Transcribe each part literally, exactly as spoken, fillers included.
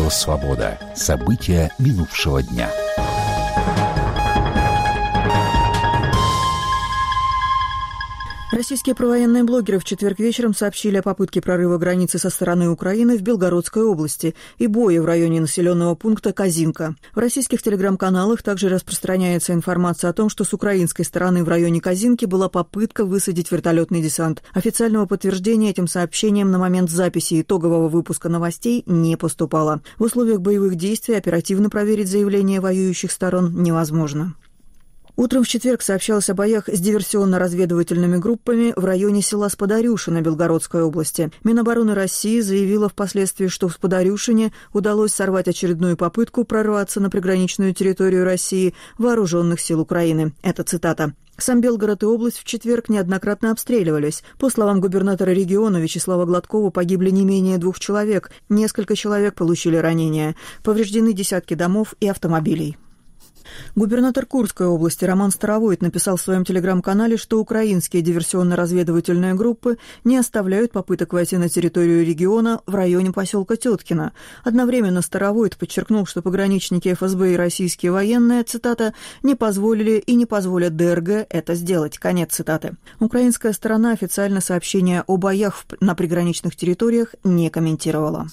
Радио «Свобода». События минувшего дня. Российские провоенные блогеры в четверг вечером сообщили о попытке прорыва границы со стороны Украины в Белгородской области и боя в районе населенного пункта Козинка. В российских телеграм-каналах также распространяется информация о том, что с украинской стороны в районе Козинки была попытка высадить вертолетный десант. Официального подтверждения этим сообщениям на момент записи итогового выпуска новостей не поступало. В условиях боевых действий оперативно проверить заявления воюющих сторон невозможно. Утром в четверг сообщалось о боях с диверсионно-разведывательными группами в районе села Сподарюшино Белгородской области. Минобороны России заявила впоследствии, что в Сподарюшине удалось сорвать очередную попытку прорваться на приграничную территорию России вооруженных сил Украины. Это цитата. Сам Белгород и область в четверг неоднократно обстреливались. По словам губернатора региона Вячеслава Гладкова, погибли не менее двух человек. Несколько человек получили ранения. Повреждены десятки домов и автомобилей. Губернатор Курской области Роман Старовойт написал в своем телеграм-канале, что украинские диверсионно-разведывательные группы не оставляют попыток войти на территорию региона в районе поселка Теткино. Одновременно Старовойт подчеркнул, что пограничники эф эс бэ и российские военные, цитата, «не позволили и не позволят дэ эр гэ это сделать». Конец цитаты. Украинская сторона официально сообщения о боях на приграничных территориях не комментировала.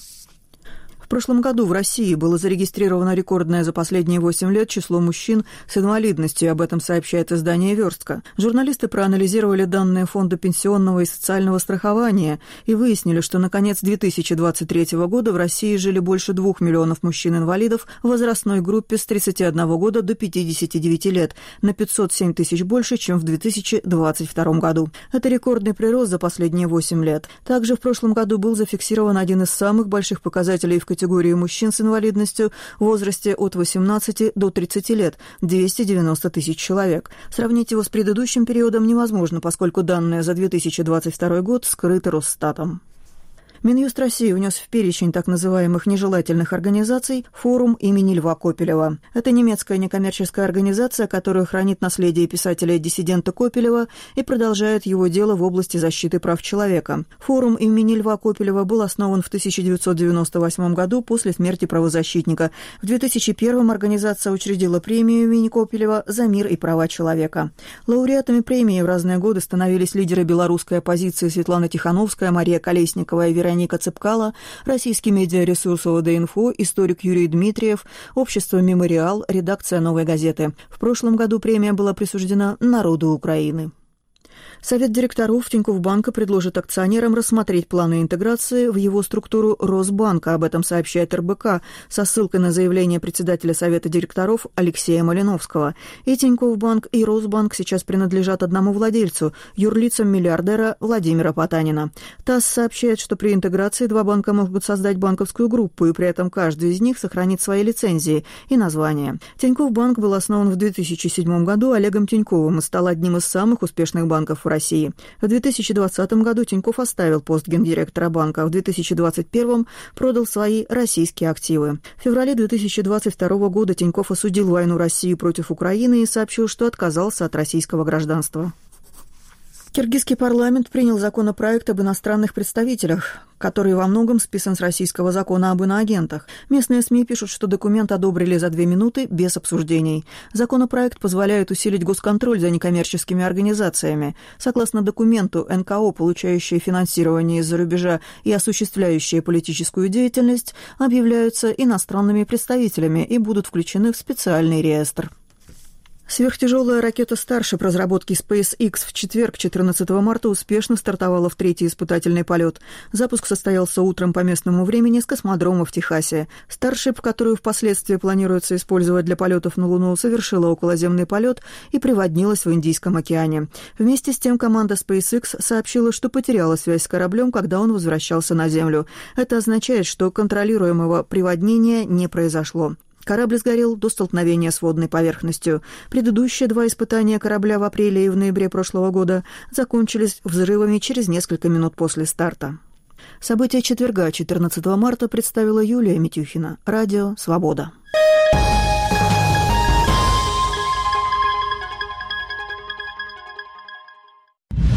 В прошлом году в России было зарегистрировано рекордное за последние восемь лет число мужчин с инвалидностью, об этом сообщает издание «Верстка». Журналисты проанализировали данные Фонда пенсионного и социального страхования и выяснили, что на конец две тысячи двадцать третьего года в России жили больше двух миллионов мужчин-инвалидов в возрастной группе с тридцати одного года до пятидесяти девяти лет, на пятьсот семь тысяч больше, чем в две тысячи двадцать втором году. Это рекордный прирост за последние восемь лет. Также в прошлом году был зафиксирован один из самых больших показателей в категории категории мужчин с инвалидностью в возрасте от восемнадцати до тридцати лет – двести девяносто тысяч человек. Сравнить его с предыдущим периодом невозможно, поскольку данные за две тысячи двадцать второй год скрыты Росстатом. Минюст России внес в перечень так называемых нежелательных организаций форум имени Льва Копелева. Это немецкая некоммерческая организация, которая хранит наследие писателя-диссидента Копелева и продолжает его дело в области защиты прав человека. Форум имени Льва Копелева был основан в тысяча девятьсот девяносто восьмом году после смерти правозащитника. В две тысячи первом организация учредила премию имени Копелева за мир и права человека. Лауреатами премии в разные годы становились лидеры белорусской оппозиции Светлана Тихановская, Мария Колесникова и Вероника Вероника Цепкало, российский медиаресурс о дэ инфо, историк Юрий Дмитриев, общество «Мемориал», редакция «Новой газеты». В прошлом году премия была присуждена народу Украины. Совет директоров Тинькофф-банка предложит акционерам рассмотреть планы интеграции в его структуру Росбанка. Об этом сообщает эр бэ ка со ссылкой на заявление председателя Совета директоров Алексея Малиновского. И Тинькофф-банк, и Росбанк сейчас принадлежат одному владельцу – юрлицам миллиардера Владимира Потанина. ТАСС сообщает, что при интеграции два банка могут создать банковскую группу, и при этом каждый из них сохранит свои лицензии и названия. Тинькофф-банк был основан в две тысячи седьмом году Олегом Тиньковым и стал одним из самых успешных банков в России. В две тысячи двадцатом году Тинькофф оставил пост гендиректора банка, а в две тысячи двадцать первом продал свои российские активы. В феврале две тысячи двадцать второго года Тинькофф осудил войну России против Украины и сообщил, что отказался от российского гражданства. Киргизский парламент принял законопроект об иностранных представителях, который во многом списан с российского закона об иноагентах. Местные СМИ пишут, что документ одобрили за две минуты без обсуждений. Законопроект позволяет усилить госконтроль за некоммерческими организациями. Согласно документу, эн ка о, получающие финансирование из-за рубежа и осуществляющие политическую деятельность, объявляются иностранными представителями и будут включены в специальный реестр. Сверхтяжелая ракета Starship разработки SpaceX в четверг, четырнадцатого марта, успешно стартовала в третий испытательный полет. Запуск состоялся утром по местному времени с космодрома в Техасе. Starship, которую впоследствии планируется использовать для полетов на Луну, совершила околоземный полет и приводнилась в Индийском океане. Вместе с тем команда SpaceX сообщила, что потеряла связь с кораблем, когда он возвращался на Землю. Это означает, что контролируемого приводнения не произошло. Корабль сгорел до столкновения с водной поверхностью. Предыдущие два испытания корабля в апреле и в ноябре прошлого года закончились взрывами через несколько минут после старта. События четверга, четырнадцатого марта, представила Юлия Митюхина. Радио «Свобода».